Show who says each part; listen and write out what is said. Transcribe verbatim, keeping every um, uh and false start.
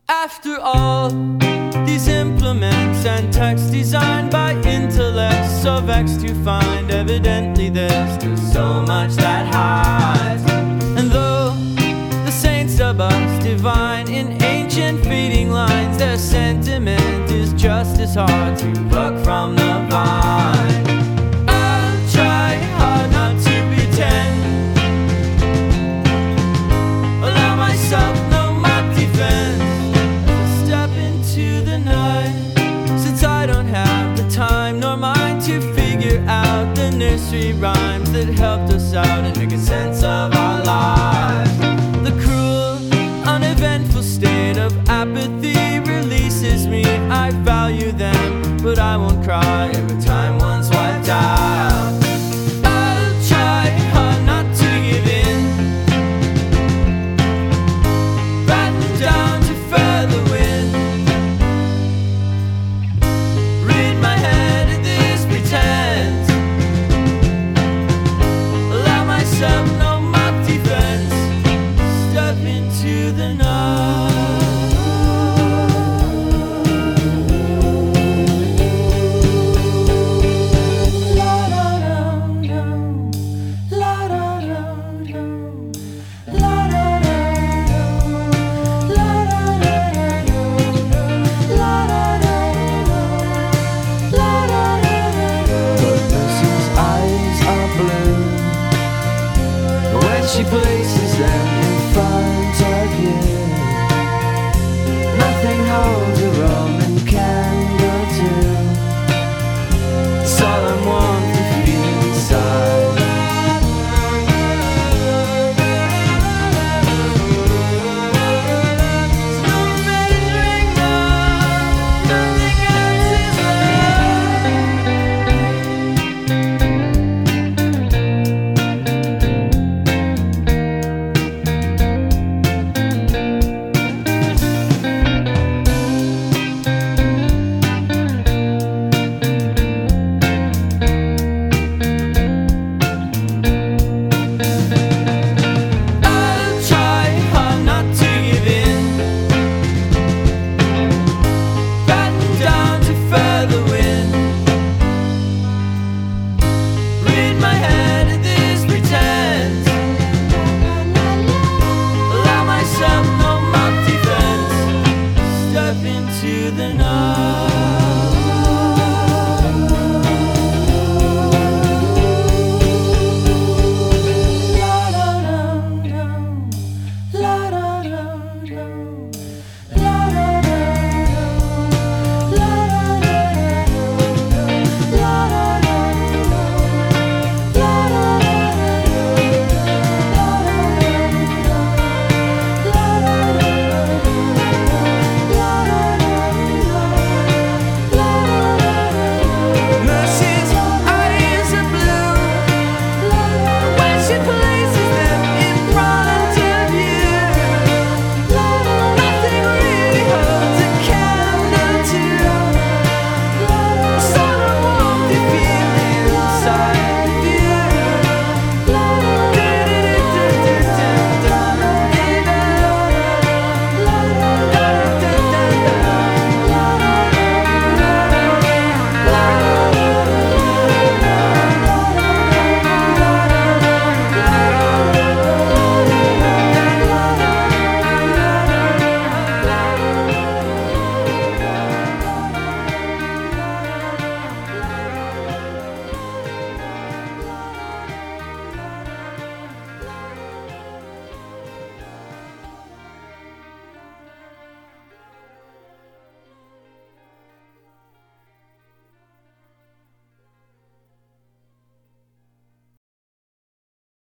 Speaker 1: After all, these implements and text designed by intellects so vexed to find evidently there's still so much that hides. And though the saints dub us divine in ancient fading lines, their sentiment is just as hard to pluck from the vine. I'll try hard not to pretend, allow myself no mock defense step into the night, since I don't have the time nor mind to figure out the nursery rhymes that helped us out and making sense of our lives. The cruel, uneventful state of apathy releases me. I value them, but I won't cry every time one's wiped out. I'll try hard not to give in, batten down to feather wind, rid my head of this pretense, allow myself no mock defense, step into the night.